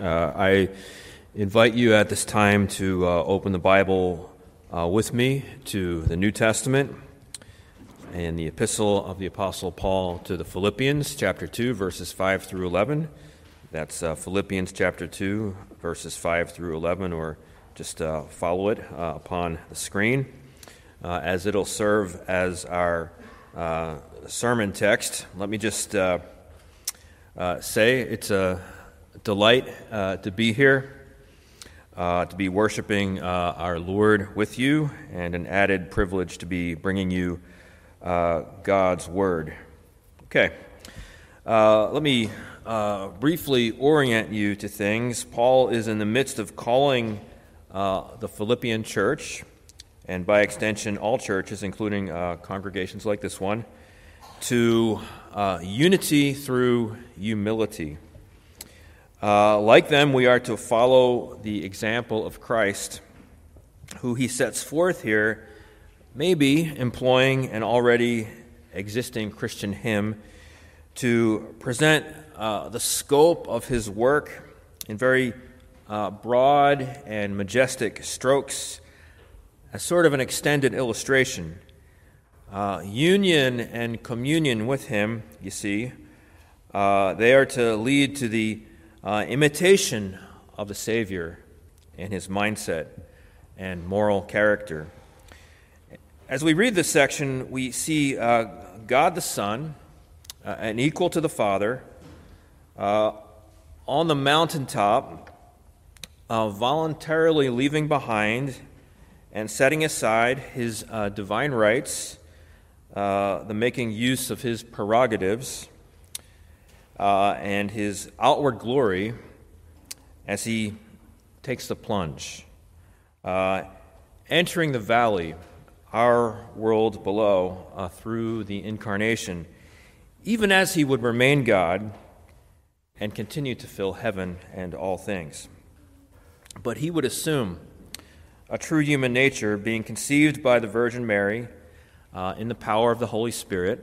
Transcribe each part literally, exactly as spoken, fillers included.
Uh, I invite you at this time to uh, open the Bible uh, with me to the New Testament and the Epistle of the Apostle Paul to the Philippians, chapter two, verses five through eleven. That's uh, Philippians chapter two, verses five through eleven, or just uh, follow it uh, upon the screen, uh, as it'll serve as our uh, sermon text. Let me just uh, uh, say it's a delight uh, to be here, uh, to be worshiping uh, our Lord with you, and an added privilege to be bringing you uh, God's Word. Okay, uh, let me uh, briefly orient you to things. Paul is in the midst of calling uh, the Philippian church, and by extension all churches, including uh, congregations like this one, to uh, unity through humility. Uh, like them, we are to follow the example of Christ, who he sets forth here, maybe employing an already existing Christian hymn to present uh, the scope of his work in very uh, broad and majestic strokes, as sort of an extended illustration. Uh, union and communion with him, you see, uh, they are to lead to the Uh, imitation of the Savior and his mindset and moral character. As we read this section, we see uh, God the Son, uh, and equal to the Father, uh, on the mountaintop, uh, voluntarily leaving behind and setting aside his uh, divine rights, uh, the making use of his prerogatives, Uh, and his outward glory as he takes the plunge, uh, entering the valley, our world below, uh, through the incarnation, even as he would remain God and continue to fill heaven and all things. But he would assume a true human nature, being conceived by the Virgin Mary uh, in the power of the Holy Spirit,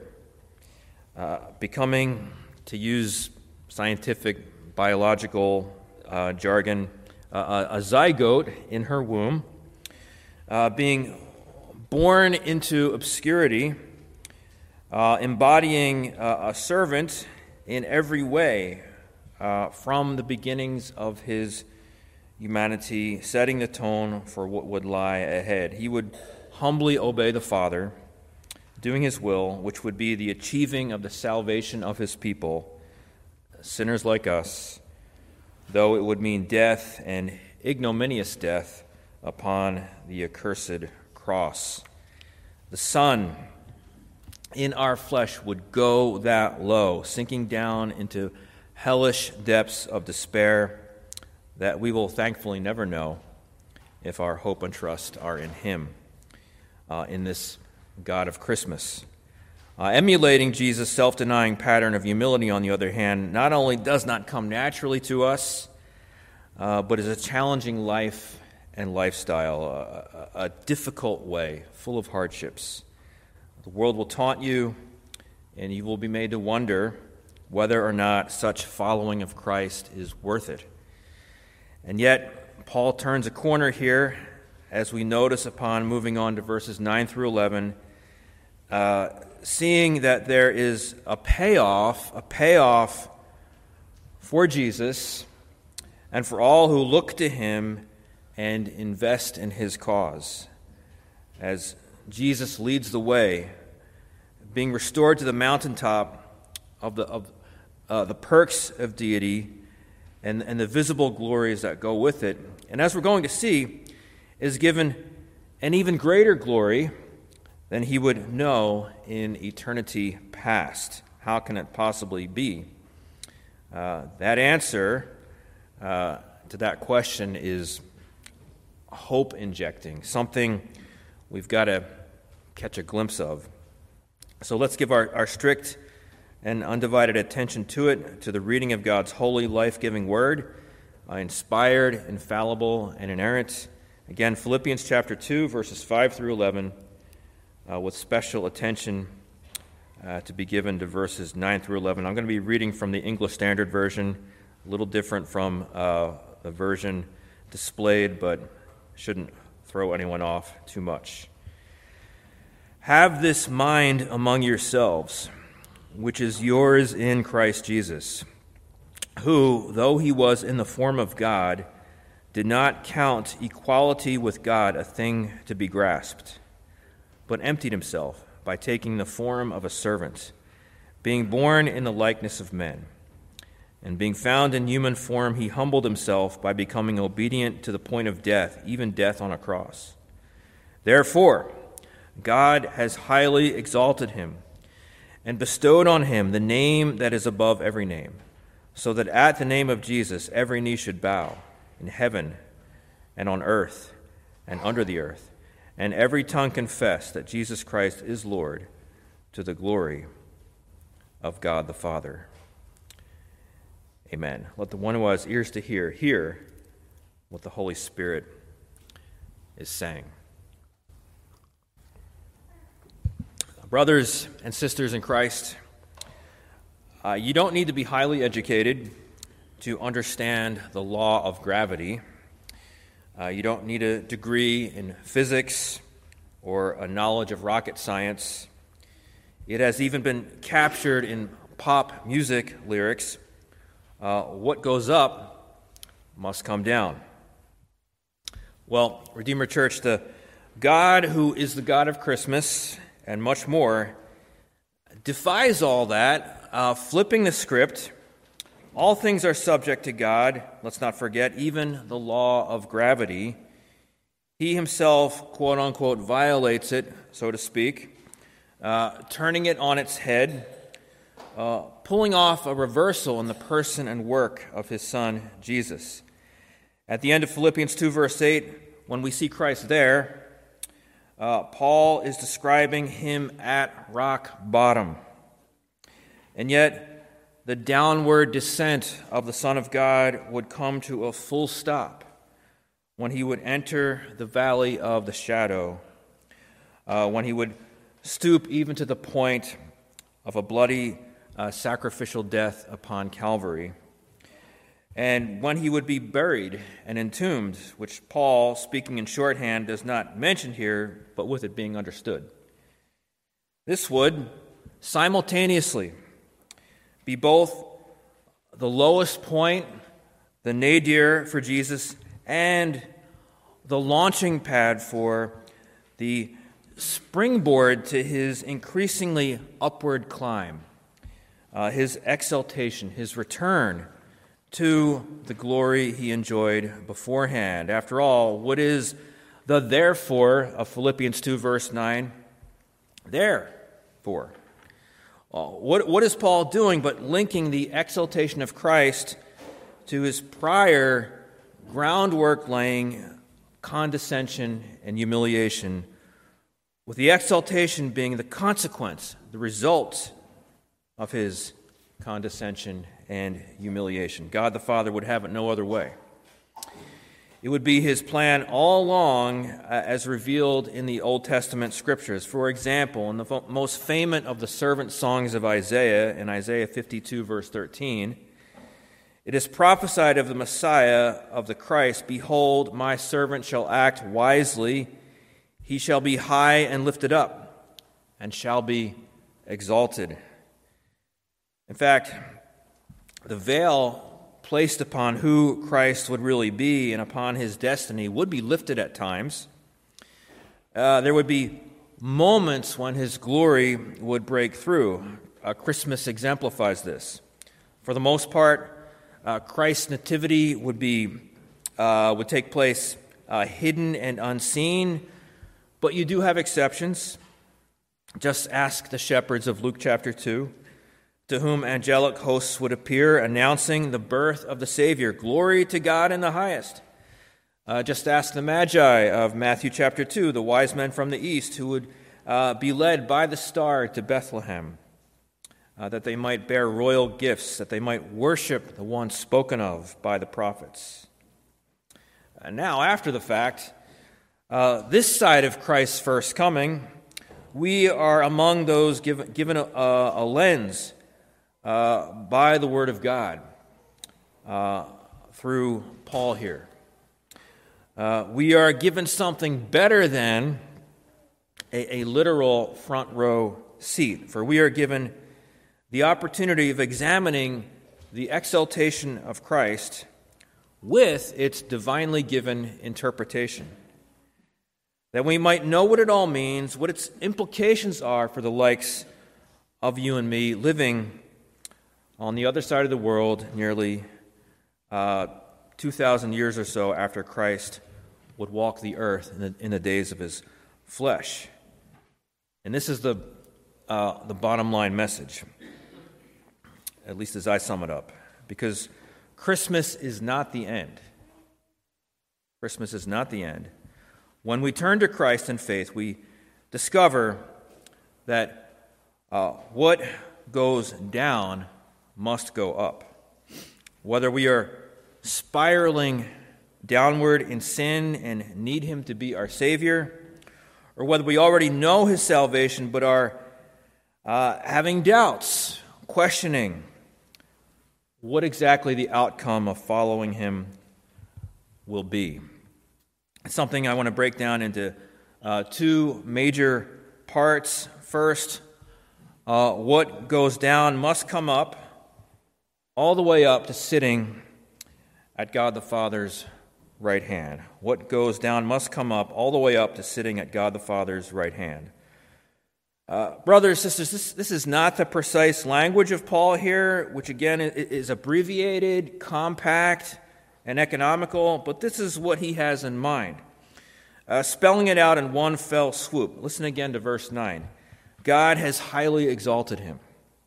uh, becoming, to use scientific, biological uh, jargon, uh, a zygote in her womb, uh, being born into obscurity, uh, embodying uh, a servant in every way uh, from the beginnings of his humanity, setting the tone for what would lie ahead. He would humbly obey the Father, doing his will, which would be the achieving of the salvation of his people, sinners like us, though it would mean death and ignominious death upon the accursed cross. The Son in our flesh would go that low, sinking down into hellish depths of despair that we will thankfully never know if our hope and trust are in him, uh, in this God of Christmas. Uh, emulating Jesus' self-denying pattern of humility, on the other hand, not only does not come naturally to us, uh, but is a challenging life and lifestyle, a, a, a difficult way, full of hardships. The world will taunt you, and you will be made to wonder whether or not such following of Christ is worth it. And yet, Paul turns a corner here, as we notice upon moving on to verses nine through eleven, uh, seeing that there is a payoff, a payoff for Jesus and for all who look to him and invest in his cause. As Jesus leads the way, being restored to the mountaintop of the of uh, the perks of deity and, and the visible glories that go with it. And as we're going to see, is given an even greater glory than he would know in eternity past. How can it possibly be? Uh, that answer uh, to that question is hope-injecting, something we've got to catch a glimpse of. So let's give our, our strict and undivided attention to it, to the reading of God's holy, life-giving word, uh, inspired, infallible, and inerrant. Again, Philippians chapter two, verses five through eleven, uh, with special attention uh, to be given to verses nine through eleven. I'm going to be reading from the English Standard Version, a little different from uh, the version displayed, but shouldn't throw anyone off too much. Have this mind among yourselves, which is yours in Christ Jesus, who, though he was in the form of God, did not count equality with God a thing to be grasped, but emptied himself by taking the form of a servant, being born in the likeness of men. And being found in human form, he humbled himself by becoming obedient to the point of death, even death on a cross. Therefore, God has highly exalted him and bestowed on him the name that is above every name, so that at the name of Jesus every knee should bow, in heaven and on earth and under the earth, and every tongue confess that Jesus Christ is Lord, to the glory of God the Father. Amen. Let the one who has ears to hear, hear what the Holy Spirit is saying. Brothers and sisters in Christ, uh, you don't need to be highly educated to understand the law of gravity. Uh, you don't need a degree in physics or a knowledge of rocket science. It has even been captured in pop music lyrics. Uh, what goes up must come down. Well, Redeemer Church, the God who is the God of Christmas and much more defies all that, uh, flipping the script. All things are subject to God. Let's not forget, even the law of gravity. He himself, quote unquote, violates it, so to speak, uh, turning it on its head, uh, pulling off a reversal in the person and work of his Son, Jesus. At the end of Philippians two, verse eight, when we see Christ there, uh, Paul is describing him at rock bottom. And yet, the downward descent of the Son of God would come to a full stop when he would enter the valley of the shadow, uh, when he would stoop even to the point of a bloody uh, sacrificial death upon Calvary, and when he would be buried and entombed, which Paul, speaking in shorthand, does not mention here, but with it being understood. This would simultaneously be both the lowest point, the nadir for Jesus, and the launching pad for the springboard to his increasingly upward climb, uh, his exaltation, his return to the glory he enjoyed beforehand. After all, what is the therefore of Philippians two, verse nine? Therefore. What, what is Paul doing but linking the exaltation of Christ to his prior groundwork-laying condescension and humiliation, with the exaltation being the consequence, the result of his condescension and humiliation. God the Father would have it no other way. It would be his plan all along, uh, as revealed in the Old Testament scriptures. For example, in the fo- most famous of the servant songs of Isaiah, in Isaiah fifty-two, verse thirteen, it is prophesied of the Messiah, of the Christ, "Behold, my servant shall act wisely. He shall be high and lifted up, and shall be exalted." In fact, the veil placed upon who Christ would really be and upon his destiny would be lifted at times. Uh, there would be moments when his glory would break through. Uh, Christmas exemplifies this. For the most part, uh, Christ's nativity would be uh, would take place uh, hidden and unseen, but you do have exceptions. Just ask the shepherds of Luke chapter two, to whom angelic hosts would appear, announcing the birth of the Savior. Glory to God in the highest. Uh, just ask the Magi of Matthew chapter two, the wise men from the east, who would uh, be led by the star to Bethlehem, uh, that they might bear royal gifts, that they might worship the one spoken of by the prophets. And now, after the fact, uh, this side of Christ's first coming, we are among those given, given a, a lens Uh, by the Word of God, uh, through Paul here. Uh, we are given something better than a, a literal front row seat, for we are given the opportunity of examining the exaltation of Christ with its divinely given interpretation, that we might know what it all means, what its implications are for the likes of you and me living on the other side of the world nearly uh, two thousand years or so after Christ would walk the earth in the, in the days of his flesh. And this is the uh, the bottom line message, at least as I sum it up, because Christmas is not the end. Christmas is not the end. When we turn to Christ in faith, we discover that uh, what goes down must go up. Whether we are spiraling downward in sin and need him to be our Savior, or whether we already know his salvation but are uh, having doubts, questioning what exactly the outcome of following him will be. It's something I want to break down into uh, two major parts. First, uh, what goes down must come up, all the way up to sitting at God the Father's right hand. What goes down must come up, all the way up to sitting at God the Father's right hand. Uh, brothers, sisters, this, this is not the precise language of Paul here, which again is abbreviated, compact, and economical, but this is what he has in mind. Uh, spelling it out in one fell swoop. Listen again to verse nine. God has highly exalted him.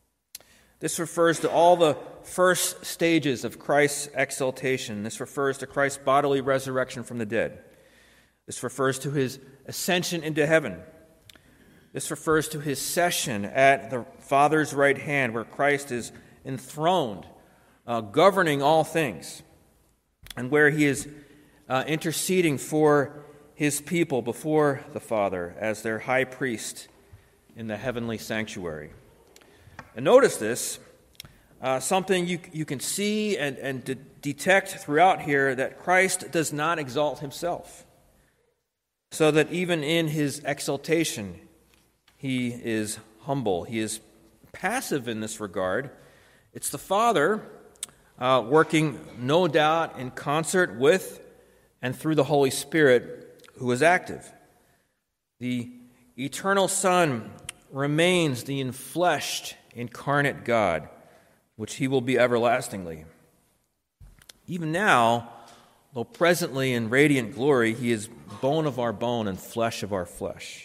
This refers to all the first stages of Christ's exaltation. This refers to Christ's bodily resurrection from the dead. This refers to his ascension into heaven. This refers to his session at the Father's right hand, where Christ is enthroned, uh, governing all things, and where he is uh, interceding for his people before the Father as their high priest in the heavenly sanctuary. And notice this, uh, something you, you can see and, and de- detect throughout here, that Christ does not exalt himself, so that even in his exaltation, he is humble. He is passive in this regard. It's the Father uh, working, no doubt, in concert with and through the Holy Spirit, who is active. The eternal Son remains the enfleshed, incarnate God, which he will be everlastingly. Even now, though presently in radiant glory, he is bone of our bone and flesh of our flesh.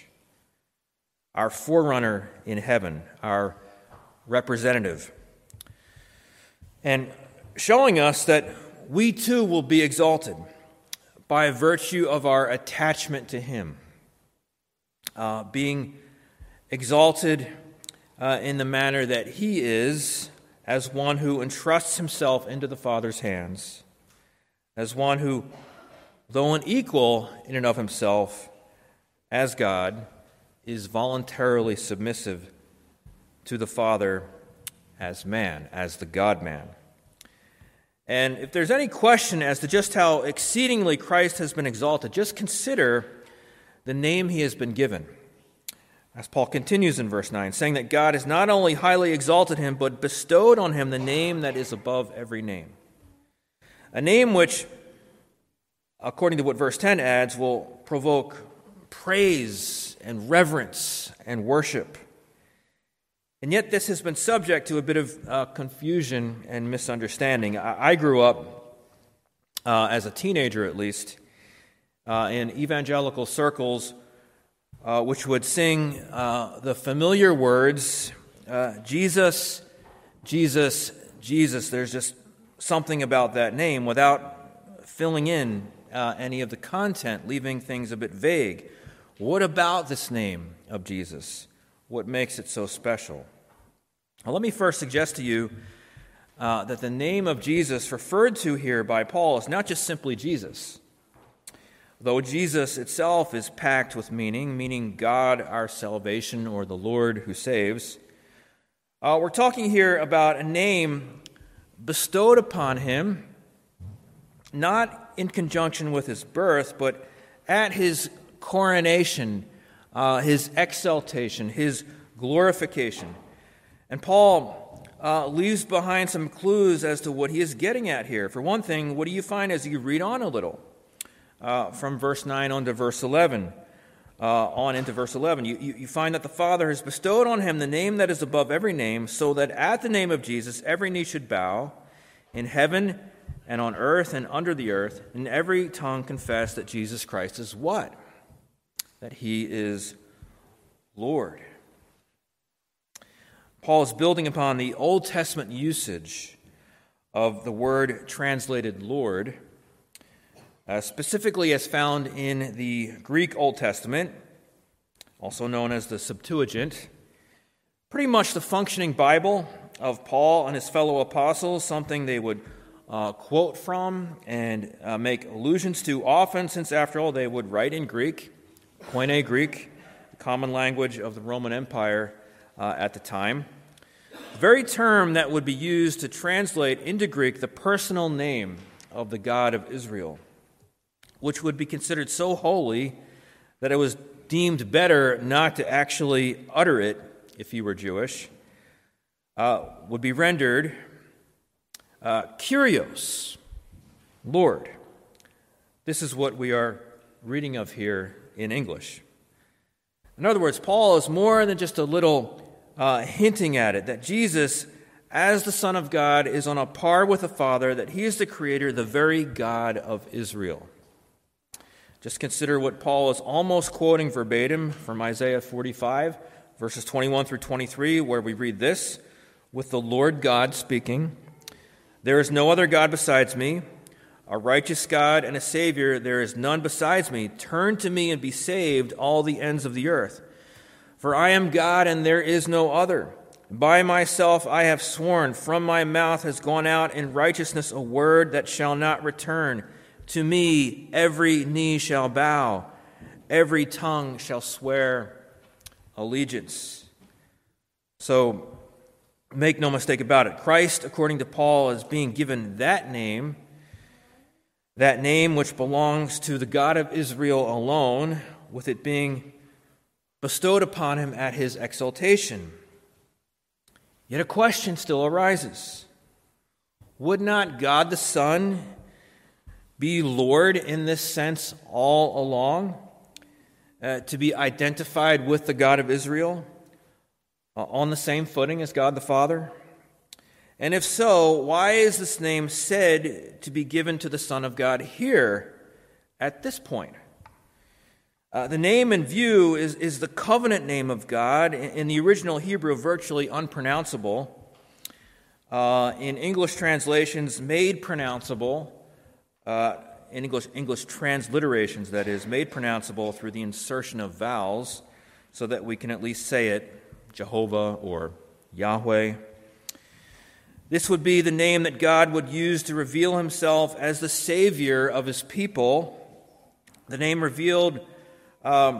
Our forerunner in heaven, our representative, and showing us that we too will be exalted by virtue of our attachment to him, uh, being exalted uh, in the manner that he is, as one who entrusts himself into the Father's hands, as one who, though an equal in and of himself as God, is voluntarily submissive to the Father as man, as the God-man. And if there's any question as to just how exceedingly Christ has been exalted, just consider the name he has been given. As Paul continues in verse nine, saying that God has not only highly exalted him, but bestowed on him the name that is above every name. A name which, according to what verse ten adds, will provoke praise and reverence and worship. And yet this has been subject to a bit of uh, confusion and misunderstanding. I, I grew up, uh, as a teenager at least, uh, in evangelical circles, uh, which would sing uh, the familiar words, uh, Jesus, Jesus, Jesus. There's just something about that name without filling in uh, any of the content, leaving things a bit vague. What about this name of Jesus? What makes it so special? Well, let me first suggest to you uh, that the name of Jesus referred to here by Paul is not just simply Jesus. Though Jesus itself is packed with meaning, meaning God our salvation or the Lord who saves, uh, we're talking here about a name bestowed upon him, not in conjunction with his birth, but at his coronation, uh, his exaltation, his glorification. And Paul uh, leaves behind some clues as to what he is getting at here. For one thing, what do you find as you read on a little? Uh, from verse nine on to verse eleven, uh, on into verse eleven, you, you, you find that the Father has bestowed on him the name that is above every name, so that at the name of Jesus every knee should bow, in heaven and on earth and under the earth, and every tongue confess that Jesus Christ is what? That he is Lord. Paul is building upon the Old Testament usage of the word translated Lord, uh, specifically as found in the Greek Old Testament, also known as the Septuagint, pretty much the functioning Bible of Paul and his fellow apostles, something they would uh, quote from and uh, make allusions to often, since after all they would write in Greek, Koine Greek, the common language of the Roman Empire uh, at the time. The very term that would be used to translate into Greek the personal name of the God of Israel, which would be considered so holy that it was deemed better not to actually utter it if you were Jewish, uh, would be rendered uh, Kyrios, Lord. This is what we are reading of here in English. In other words, Paul is more than just a little uh, hinting at it, that Jesus, as the Son of God, is on a par with the Father, that he is the Creator, the very God of Israel. Just consider what Paul is almost quoting verbatim from Isaiah forty-five, verses twenty-one through twenty-three, where we read this, with the Lord God speaking, "There is no other God besides me, a righteous God and a Savior, there is none besides me. Turn to me and be saved, all the ends of the earth. For I am God and there is no other. By myself I have sworn, from my mouth has gone out in righteousness a word that shall not return. To me every knee shall bow, every tongue shall swear allegiance." So, make no mistake about it. Christ, according to Paul, is being given that name, that name which belongs to the God of Israel alone, with it being bestowed upon him at his exaltation. Yet a question still arises. Would not God the Son be Lord in this sense all along, uh, to be identified with the God of Israel uh, on the same footing as God the Father? And if so, why is this name said to be given to the Son of God here at this point? Uh, the name in view is, is the covenant name of God, in the original Hebrew virtually unpronounceable, uh, in English translations made pronounceable, uh, in English, English transliterations, that is, made pronounceable through the insertion of vowels, so that we can at least say it, Jehovah or Yahweh. This would be the name that God would use to reveal himself as the Savior of his people, the name revealed um,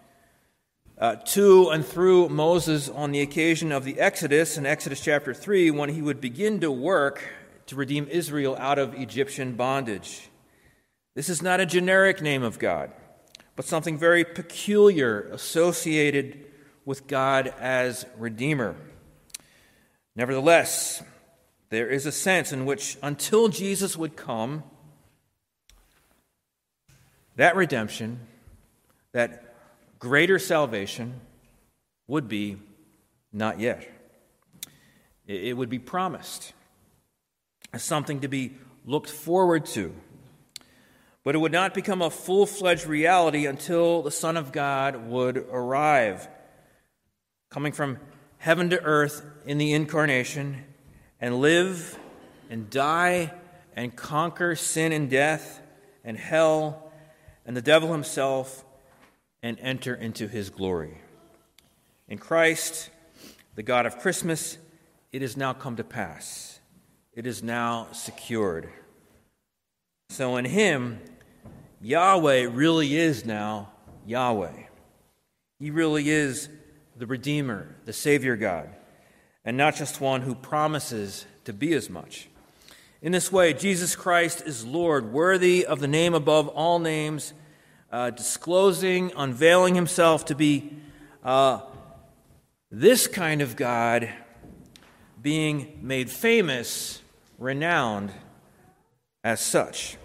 uh, to and through Moses on the occasion of the Exodus, in Exodus chapter three, when he would begin to work to redeem Israel out of Egyptian bondage. This is not a generic name of God, but something very peculiar associated with God as Redeemer. Nevertheless, there is a sense in which until Jesus would come, that redemption, that greater salvation would be not yet. It would be promised as something to be looked forward to. But it would not become a full-fledged reality until the Son of God would arrive, coming from heaven to earth in the incarnation, and live and die and conquer sin and death and hell and the devil himself and enter into his glory. In Christ, the God of Christmas, it has now come to pass. It is now secured. So in him, Yahweh really is now Yahweh. He really is the Redeemer, the Savior God, and not just one who promises to be as much. In this way, Jesus Christ is Lord, worthy of the name above all names, uh, disclosing, unveiling himself to be uh, this kind of God, being made famous, renowned as such.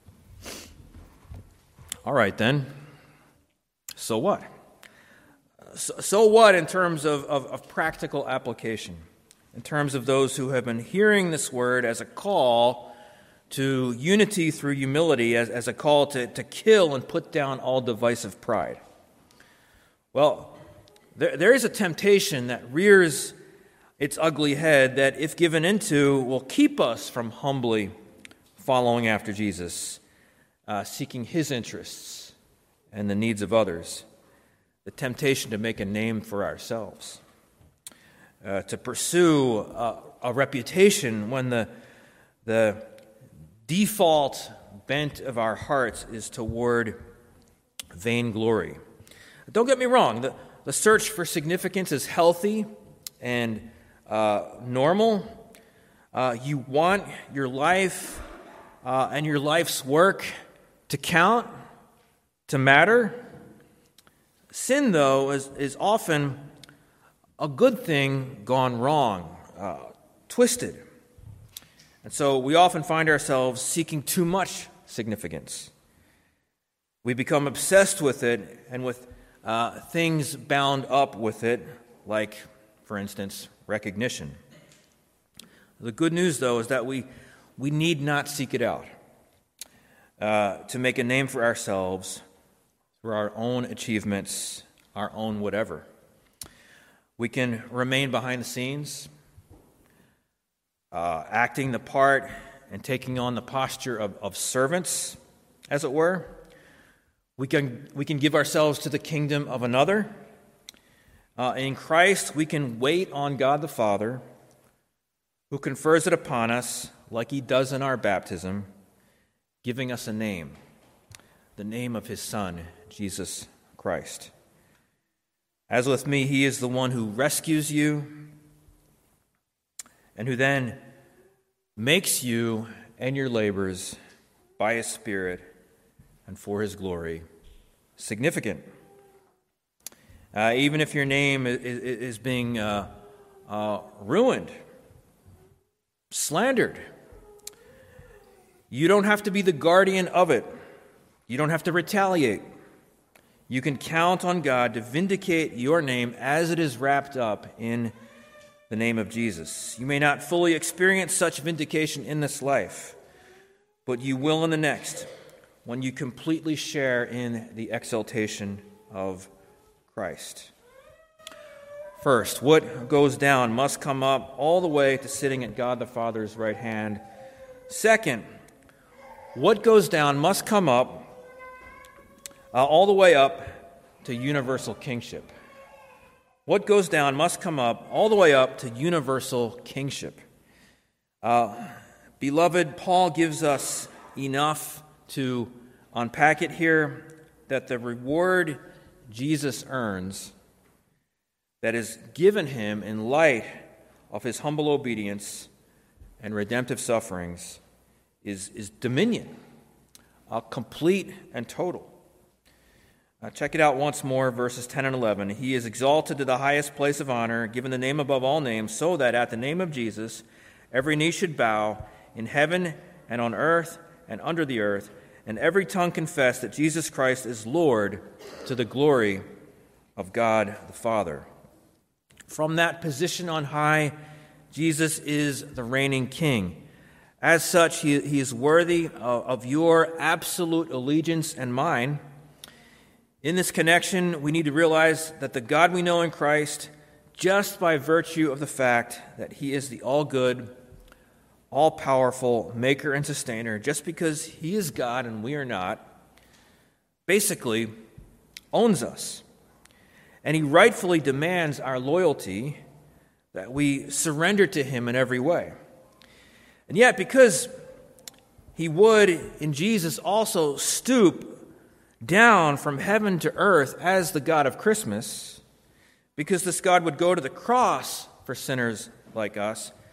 All right, then. So what? So, so what in terms of, of, of practical application? In terms of those who have been hearing this word as a call to unity through humility, as, as a call to, to kill and put down all divisive pride? Well, there, there is a temptation that rears its ugly head that, if given into, will keep us from humbly following after Jesus, uh, seeking his interests and the needs of others. The temptation to make a name for ourselves. Uh, to pursue a, a reputation when the, the default bent of our hearts is toward vainglory. Don't get me wrong, the, the search for significance is healthy and uh, normal. Uh, you want your life uh, and your life's work to count, to matter. Sin, though, is, is often a good thing gone wrong, uh, twisted. And so we often find ourselves seeking too much significance. We become obsessed with it and with uh, things bound up with it, like, for instance, recognition. The good news, though, is that we, we need not seek it out uh, to make a name for ourselves through our own achievements, our own whatever. We can remain behind the scenes, uh, acting the part and taking on the posture of, of servants, as it were. We can, we can give ourselves to the kingdom of another. Uh, in Christ, we can wait on God the Father, who confers it upon us like he does in our baptism, giving us a name, the name of his Son, Jesus Christ. As with me, he is the one who rescues you and who then makes you and your labors by his Spirit and for his glory significant. Uh, even if your name is, is being uh, uh, ruined, slandered, you don't have to be the guardian of it. You don't have to retaliate. You can count on God to vindicate your name as it is wrapped up in the name of Jesus. You may not fully experience such vindication in this life, but you will in the next, when you completely share in the exaltation of Christ. First, what goes down must come up all the way to sitting at God the Father's right hand. Second, what goes down must come up Uh, all the way up to universal kingship. What goes down must come up all the way up to universal kingship. Uh, beloved, Paul gives us enough to unpack it here, that the reward Jesus earns, that is given him in light of his humble obedience and redemptive sufferings, is, is dominion, uh, complete and total. Uh, check it out once more, verses ten and eleven. He is exalted to the highest place of honor, given the name above all names, so that at the name of Jesus every knee should bow, in heaven and on earth and under the earth, and every tongue confess that Jesus Christ is Lord, to the glory of God the Father. From that position on high, Jesus is the reigning King. As such, he, he is worthy of, of your absolute allegiance and mine. In this connection, we need to realize that the God we know in Christ, just by virtue of the fact that he is the all-good, all-powerful maker and sustainer, just because he is God and we are not, basically owns us. And he rightfully demands our loyalty, that we surrender to him in every way. And yet, because he would, in Jesus, also stoop down from heaven to earth as the God of Christmas, because this God would go to the cross for sinners like us,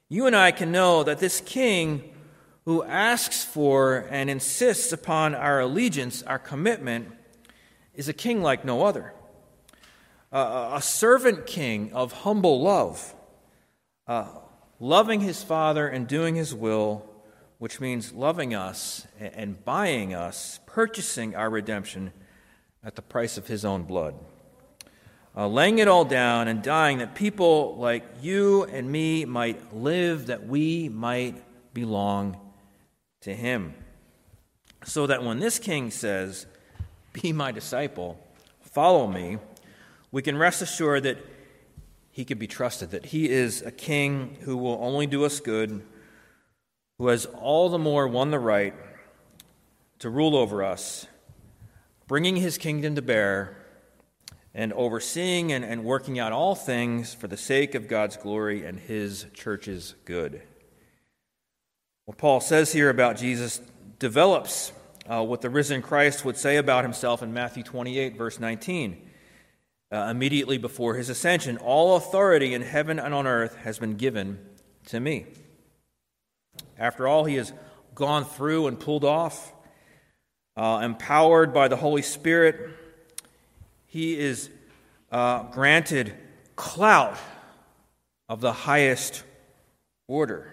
you and I can know that this king who asks for and insists upon our allegiance, our commitment, is a king like no other. Uh, a servant king of humble love, uh, loving his Father and doing his will, which means loving us and buying us, purchasing our redemption at the price of his own blood. Uh, laying it all down and dying that people like you and me might live, that we might belong to him. So that when this king says, "Be my disciple, follow me," we can rest assured that he can be trusted, that he is a king who will only do us good, who has all the more won the right to rule over us, bringing his kingdom to bear, and overseeing and, and working out all things for the sake of God's glory and his church's good. What Paul says here about Jesus develops uh, what the risen Christ would say about himself in Matthew twenty-eight, verse nineteen. Uh, immediately before his ascension, all authority in heaven and on earth has been given to me. After all he has gone through and pulled off, uh, empowered by the Holy Spirit, he is uh, granted clout of the highest order.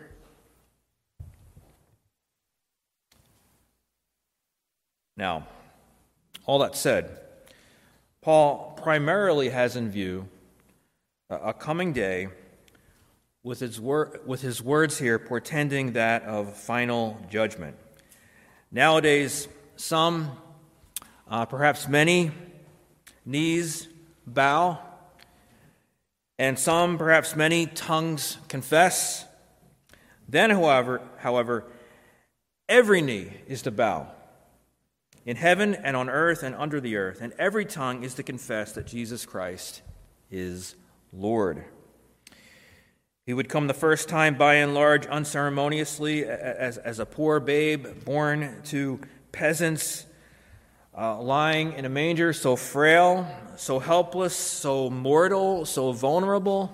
Now, all that said, Paul primarily has in view a coming day with his, wor- with his words here portending that of final judgment. Nowadays, some, uh, perhaps many, knees bow, and some, perhaps many, tongues confess. Then, however, however, every knee is to bow, in heaven and on earth and under the earth, and every tongue is to confess that Jesus Christ is Lord. He would come the first time by and large unceremoniously as, as a poor babe born to peasants, uh, lying in a manger, so frail, so helpless, so mortal, so vulnerable.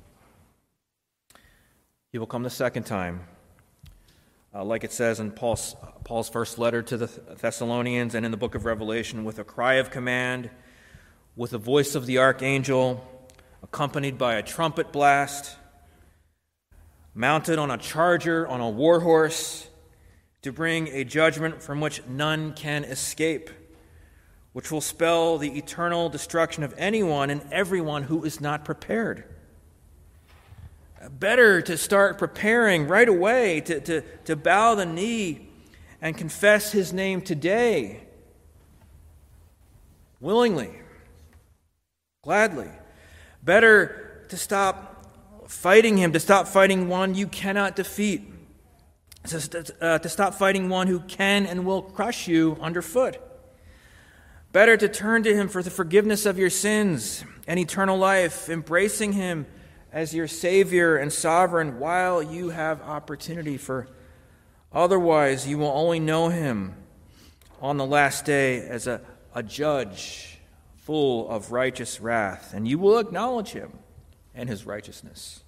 He will come the second time, uh, like it says in Paul's, Paul's first letter to the Thessalonians and in the book of Revelation, with a cry of command, with the voice of the archangel, accompanied by a trumpet blast, mounted on a charger, on a war horse, to bring a judgment from which none can escape, which will spell the eternal destruction of anyone and everyone who is not prepared. Better to start preparing right away, to, to, to bow the knee and confess his name today, willingly, gladly. Better to stop fighting him, to stop fighting one you cannot defeat, to, uh, to stop fighting one who can and will crush you underfoot. Better to turn to him for the forgiveness of your sins and eternal life, embracing him as your Savior and Sovereign while you have opportunity, for otherwise you will only know him on the last day as a, a judge full of righteous wrath, and you will acknowledge him and his righteousness.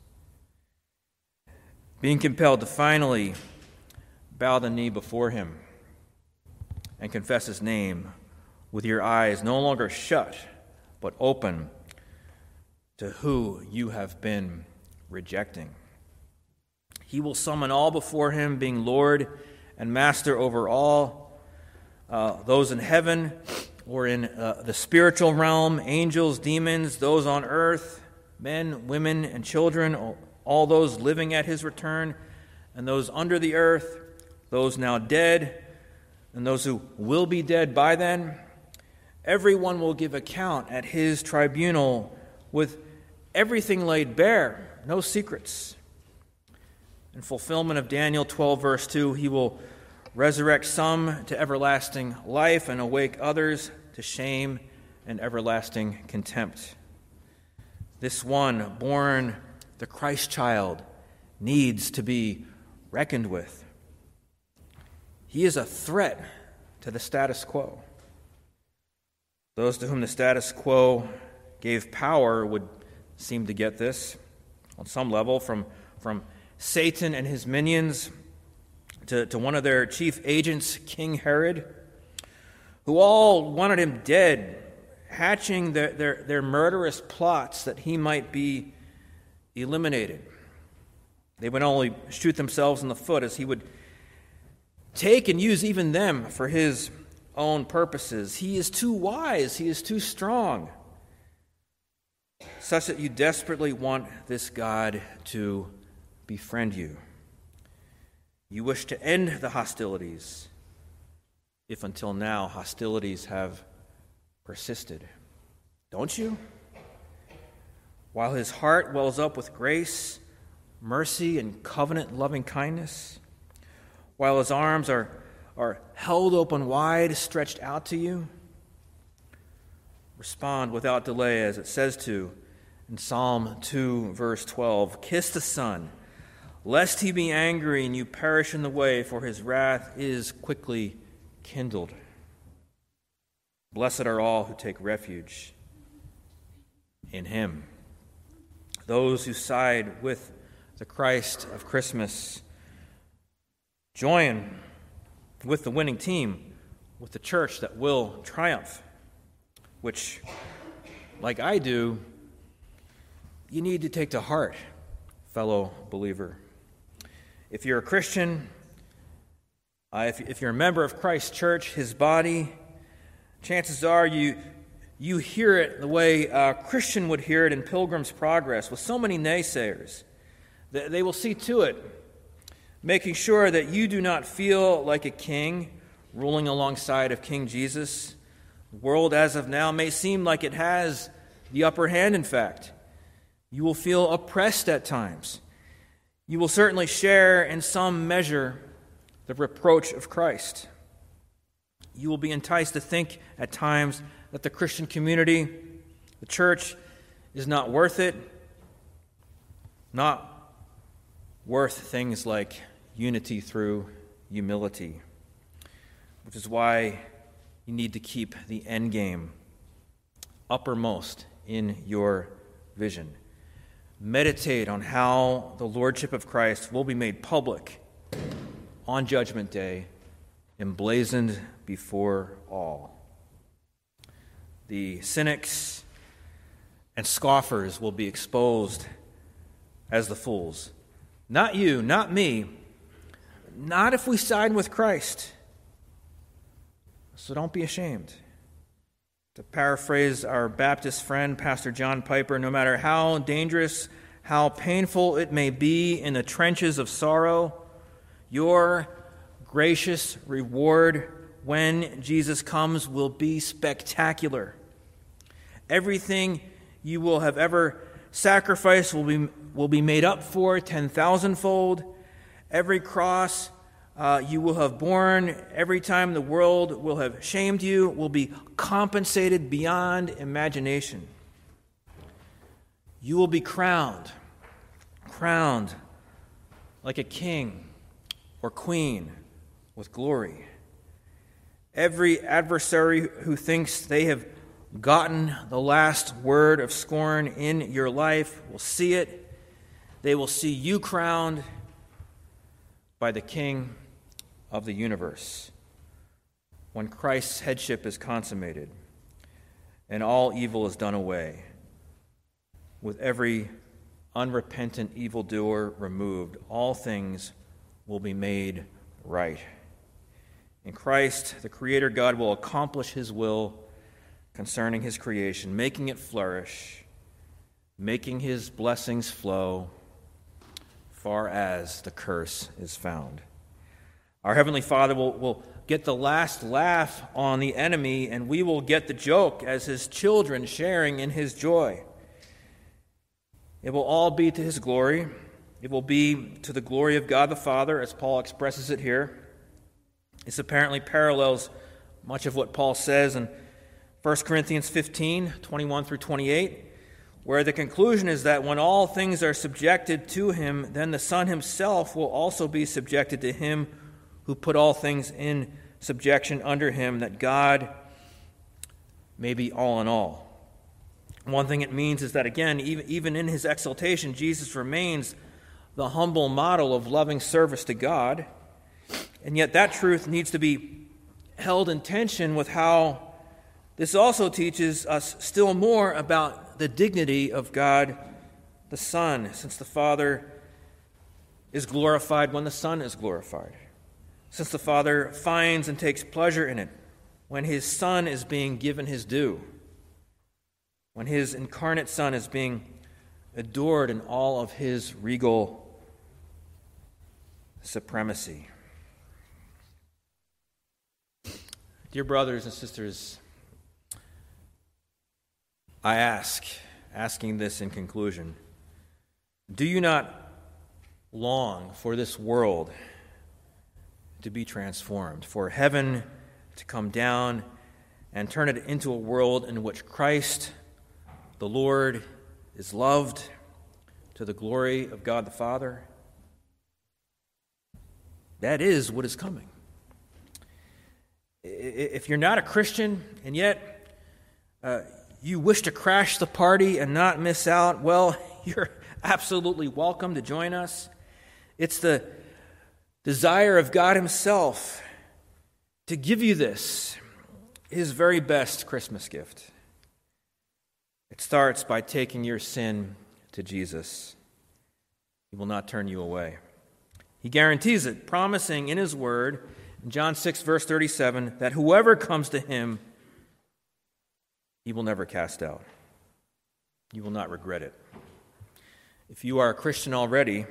Being compelled to finally bow the knee before him and confess his name with your eyes no longer shut but open to who you have been rejecting. He will summon all before him, being Lord and Master over all, uh, those in heaven or in uh, the spiritual realm, angels, demons, those on earth, men, women, and children, all, all those living at his return, and those under the earth, those now dead, and those who will be dead by then. Everyone will give account at his tribunal with everything laid bare, no secrets. In fulfillment of Daniel twelve, verse two, he will resurrect some to everlasting life and awake others to shame and everlasting contempt. This one, born the Christ child, needs to be reckoned with. He is a threat to the status quo. Those to whom the status quo gave power would seem to get this on some level from, from Satan and his minions, to, to one of their chief agents, King Herod, who all wanted him dead, hatching their, their, their murderous plots that he might be eliminated. They would only shoot themselves in the foot, as he would take and use even them for his own purposes. He is too wise, he is too strong, such that you desperately want this God to befriend you. You wish to end the hostilities, if until now hostilities have persisted. Don't you? While his heart wells up with grace, mercy, and covenant loving kindness, while his arms are, are held open wide, stretched out to you, respond without delay, as it says to in Psalm two, verse twelve. Kiss the Son, lest he be angry and you perish in the way, for his wrath is quickly kindled. Blessed are all who take refuge in him. Those who side with the Christ of Christmas join with the winning team, with the church that will triumph, which, like I do, you need to take to heart, fellow believer. If you're a Christian, uh, if, if you're a member of Christ's church, his body, chances are you you hear it the way a Christian would hear it in Pilgrim's Progress, with so many naysayers. They, they will see to it, making sure that you do not feel like a king ruling alongside of King Jesus. The world as of now may seem like it has the upper hand, in fact. You will feel oppressed at times. You will certainly share in some measure the reproach of Christ. You will be enticed to think at times that the Christian community, the church, is not worth it, not worth things like unity through humility, which is why you need to keep the end game uppermost in your vision. Meditate on how the Lordship of Christ will be made public on Judgment Day, emblazoned before all. The cynics and scoffers will be exposed as the fools. Not you, not me, not if we side with Christ. So don't be ashamed. To paraphrase our Baptist friend, Pastor John Piper, no matter how dangerous, how painful it may be in the trenches of sorrow, your gracious reward when Jesus comes will be spectacular. Everything you will have ever sacrificed will be, will be made up for ten thousand-fold. Every cross uh, you will have borne, every time the world will have shamed you, will be compensated beyond imagination. You will be crowned, crowned like a king or queen with glory. Every adversary who thinks they have gotten the last word of scorn in your life will see it. They will see you crowned by the King of the universe when Christ's headship is consummated and all evil is done away, with every unrepentant evildoer removed. All things will be made right. In Christ, the Creator God will accomplish his will concerning his creation, making it flourish, making his blessings flow far as the curse is found. Our Heavenly Father will, will get the last laugh on the enemy, and we will get the joke as his children sharing in his joy. It will all be to his glory. It will be to the glory of God the Father, as Paul expresses it here. This apparently parallels much of what Paul says in First Corinthians fifteen, twenty-one through twenty-eight, where the conclusion is that when all things are subjected to him, then the Son himself will also be subjected to him who put all things in subjection under him, that God may be all in all. One thing it means is that, again, even, even in his exaltation, Jesus remains the humble model of loving service to God, and yet that truth needs to be held in tension with how this also teaches us still more about the dignity of God the Son, since the Father is glorified when the Son is glorified, since the Father finds and takes pleasure in it when his Son is being given his due, when his incarnate Son is being adored in all of his regal supremacy. Dear brothers and sisters, I ask, asking this in conclusion, do you not long for this world to be transformed, for heaven to come down and turn it into a world in which Christ, the Lord, is loved to the glory of God the Father? That is what is coming. If you're not a Christian and yet uh, you wish to crash the party and not miss out, well, you're absolutely welcome to join us. It's the desire of God himself to give you this, his very best Christmas gift. It starts by taking your sin to Jesus. He will not turn you away. He guarantees it, promising in his word, in John six, verse thirty-seven, that whoever comes to him, he will never cast out. You will not regret it. If you are a Christian already,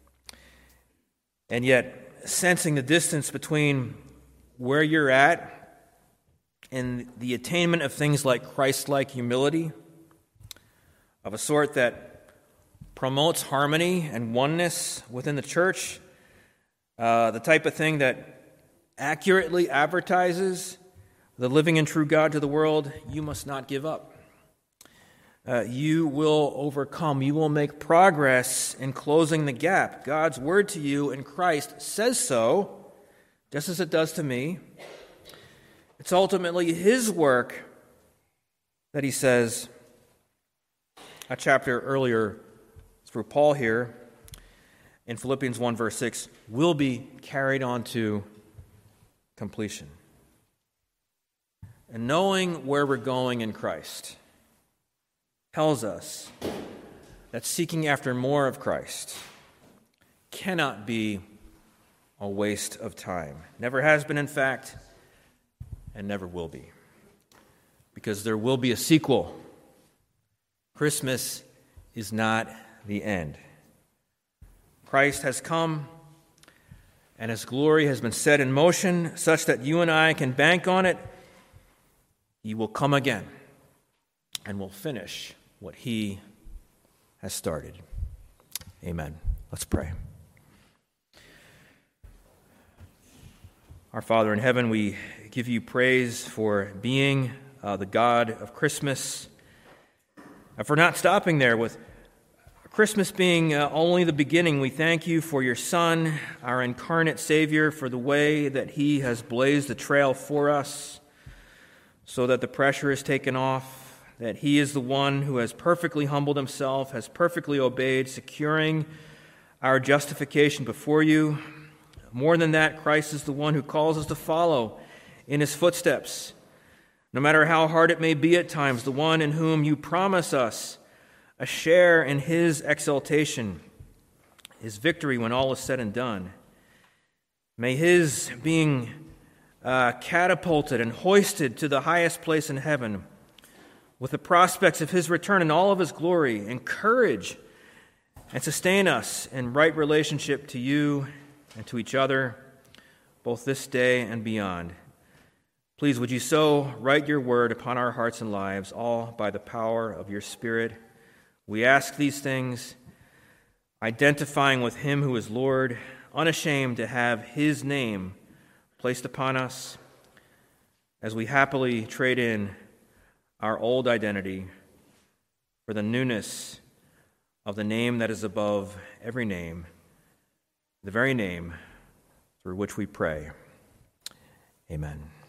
and yet sensing the distance between where you're at and the attainment of things like Christ-like humility, of a sort that promotes harmony and oneness within the church, uh, the type of thing that accurately advertises the living and true God to the world, you must not give up. Uh, you will overcome. You will make progress in closing the gap. God's word to you in Christ says so, just as it does to me. It's ultimately his work that he says, a chapter earlier through Paul here, in Philippians one, verse six, will be carried on to completion. And knowing where we're going in Christ tells us that seeking after more of Christ cannot be a waste of time. Never has been, in fact, and never will be. Because there will be a sequel. Christmas is not the end. Christ has come, and his glory has been set in motion such that you and I can bank on it. He will come again and will finish what he has started. Amen. Let's pray. Our Father in heaven, we give you praise for being uh, the God of Christmas, and for not stopping there with Christmas being uh, only the beginning. We thank you for your Son, our incarnate Savior, for the way that he has blazed the trail for us so that the pressure is taken off, that he is the one who has perfectly humbled himself, has perfectly obeyed, securing our justification before you. More than that, Christ is the one who calls us to follow in his footsteps, no matter how hard it may be at times, the one in whom you promise us a share in his exaltation, his victory when all is said and done. May his being uh, catapulted and hoisted to the highest place in heaven with the prospects of his return in all of his glory encourage and sustain us in right relationship to you and to each other, both this day and beyond. Please, would you so write your word upon our hearts and lives, all by the power of your Spirit. We ask these things, identifying with him who is Lord, unashamed to have his name placed upon us as we happily trade in our old identity for the newness of the name that is above every name, the very name through which we pray. Amen.